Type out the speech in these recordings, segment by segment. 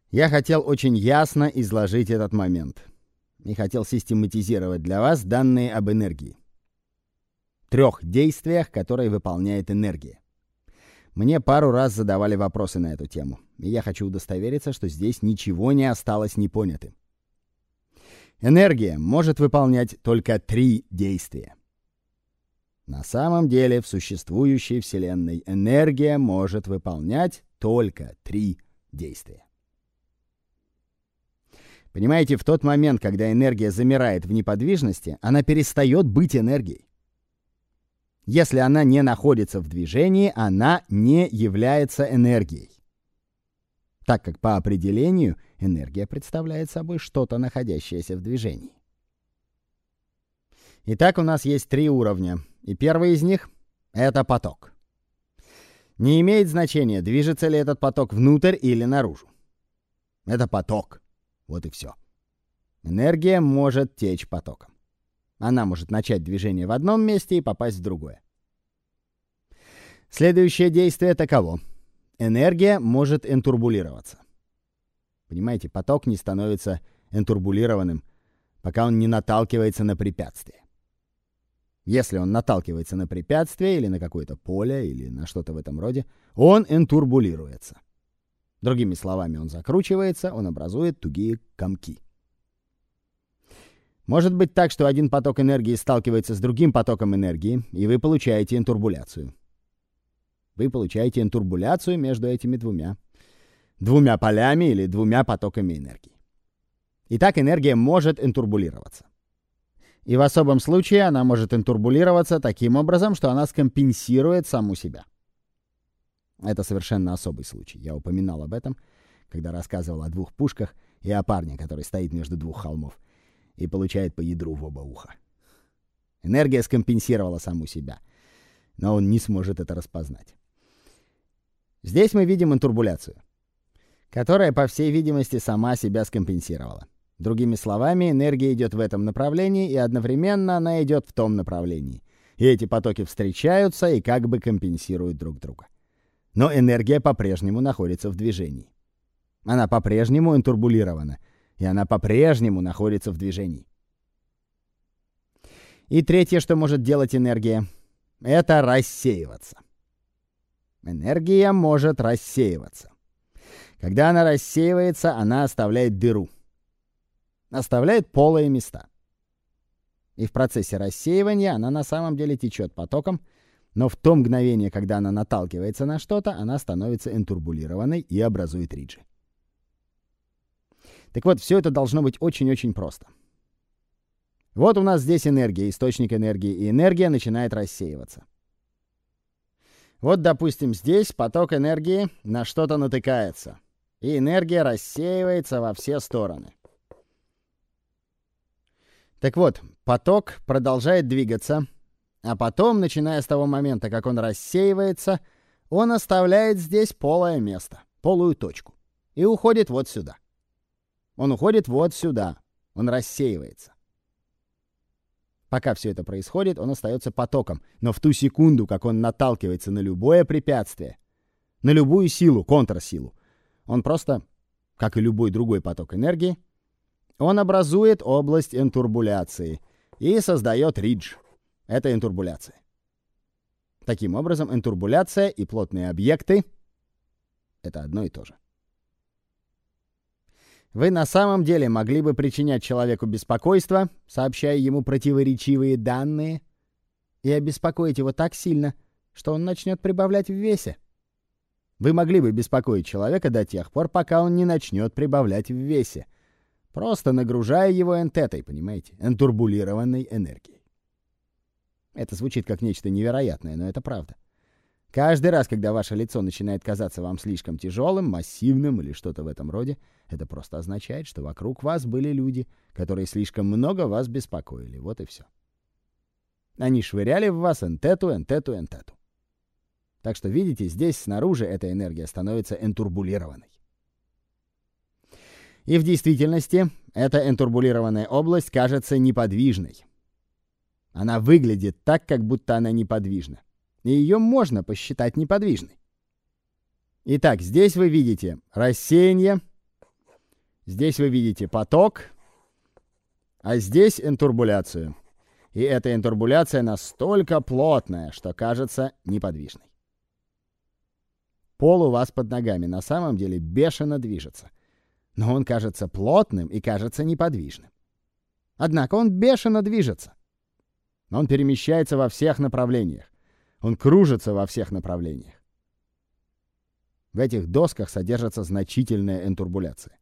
Я хотел очень ясно изложить этот момент и хотел систематизировать для вас данные об энергии. 3 действиях, которые выполняет энергия. Мне пару раз задавали вопросы на эту тему, и я хочу удостовериться, что здесь ничего не осталось непонятым. Энергия может выполнять только 3 действия. На самом деле в существующей Вселенной энергия может выполнять только 3 действия. Понимаете, в тот момент, когда энергия замирает в неподвижности, она перестает быть энергией. Если она не находится в движении, она не является энергией. Так как по определению энергия представляет собой что-то, находящееся в движении. Итак, у нас есть 3 уровня, и первый из них — это поток. Не имеет значения, движется ли этот поток внутрь или наружу. Это поток. Вот и все. Энергия может течь потоком. Она может начать движение в одном месте и попасть в другое. Следующее действие таково. Энергия может энтурбулироваться. Понимаете, поток не становится энтурбулированным, пока он не наталкивается на препятствие. Если он наталкивается на препятствие или на какое-то поле, или на что-то в этом роде, он энтурбулируется. Другими словами, он закручивается, он образует тугие комки. Может быть так, что один поток энергии сталкивается с другим потоком энергии, и вы получаете энтурбуляцию. Вы получаете энтурбуляцию между этими двумя полями или 2 потоками энергии. Итак, энергия может энтурбулироваться. И в особом случае она может энтурбулироваться таким образом, что она скомпенсирует саму себя. Это совершенно особый случай. Я упоминал об этом, когда рассказывал о 2 пушках и о парне, который стоит между 2 холмов и получает по ядру в оба уха. Энергия скомпенсировала саму себя, но он не сможет это распознать. Здесь мы видим энтурбуляцию, которая, по всей видимости, сама себя скомпенсировала. Другими словами, энергия идет в этом направлении, и одновременно она идет в том направлении. И эти потоки встречаются и как бы компенсируют друг друга. Но энергия по-прежнему находится в движении. Она по-прежнему энтурбулирована, и она по-прежнему находится в движении. И третье, что может делать энергия, это рассеиваться. Энергия может рассеиваться. Когда она рассеивается, она оставляет дыру. Оставляет полые места. И в процессе рассеивания она на самом деле течет потоком, но в то мгновение, когда она наталкивается на что-то, она становится энтурбулированной и образует риджи. Так вот, все это должно быть очень-очень просто. Вот у нас здесь энергия, источник энергии, и энергия начинает рассеиваться. Вот, допустим, здесь поток энергии на что-то натыкается, и энергия рассеивается во все стороны. Так вот, поток продолжает двигаться, а потом, начиная с того момента, как он рассеивается, он оставляет здесь полое место, полую точку, и уходит вот сюда. Он уходит вот сюда, он рассеивается. Пока все это происходит, он остается потоком, но в ту секунду, как он наталкивается на любое препятствие, на любую силу, контрсилу, он просто, как и любой другой поток энергии, он образует область энтурбуляции и создает ридж. Это энтурбуляция. Таким образом, энтурбуляция и плотные объекты — это одно и то же. Вы на самом деле могли бы причинять человеку беспокойство, сообщая ему противоречивые данные, и обеспокоить его так сильно, что он начнет прибавлять в весе. Вы могли бы беспокоить человека до тех пор, пока он не начнет прибавлять в весе, просто нагружая его энтетой, понимаете, энтурбулированной энергией. Это звучит как нечто невероятное, но это правда. Каждый раз, когда ваше лицо начинает казаться вам слишком тяжелым, массивным или что-то в этом роде, это просто означает, что вокруг вас были люди, которые слишком много вас беспокоили. Вот и все. Они швыряли в вас энтету. Так что, видите, здесь снаружи эта энергия становится энтурбулированной. И в действительности эта энтурбулированная область кажется неподвижной. Она выглядит так, как будто она неподвижна. И ее можно посчитать неподвижной. Итак, здесь вы видите рассеяние, Здесь вы видите поток, а здесь интурбуляцию. И эта интурбуляция настолько плотная, что кажется неподвижной. Пол у вас под ногами на самом деле бешено движется. Но он кажется плотным и кажется неподвижным. Однако он бешено движется. Он перемещается во всех направлениях. Он кружится во всех направлениях. В этих досках содержится значительная интурбуляция.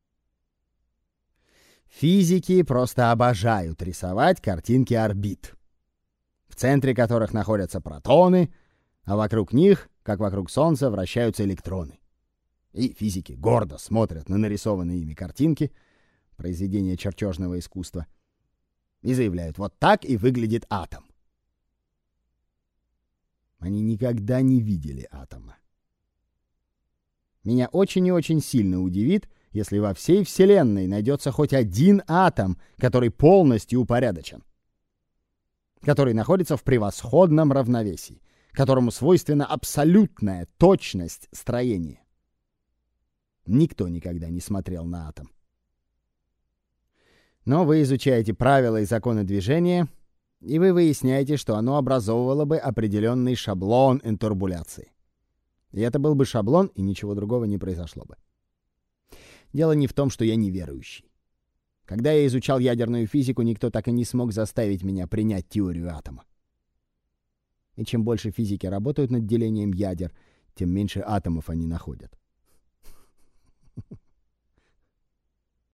Физики просто обожают рисовать картинки орбит, в центре которых находятся протоны, а вокруг них, как вокруг Солнца, вращаются электроны. И физики гордо смотрят на нарисованные ими картинки, произведения чертежного искусства, и заявляют: вот так и выглядит атом. Они никогда не видели атома. Меня очень и очень сильно удивит, если во всей Вселенной найдется хоть один атом, который полностью упорядочен, который находится в превосходном равновесии, которому свойственна абсолютная точность строения. Никто никогда не смотрел на атом. Но вы изучаете правила и законы движения, и вы выясняете, что оно образовывало бы определенный шаблон интурбуляции. И это был бы шаблон, и ничего другого не произошло бы. Дело не в том, что я неверующий. Когда я изучал ядерную физику, никто так и не смог заставить меня принять теорию атома. И чем больше физики работают над делением ядер, тем меньше атомов они находят.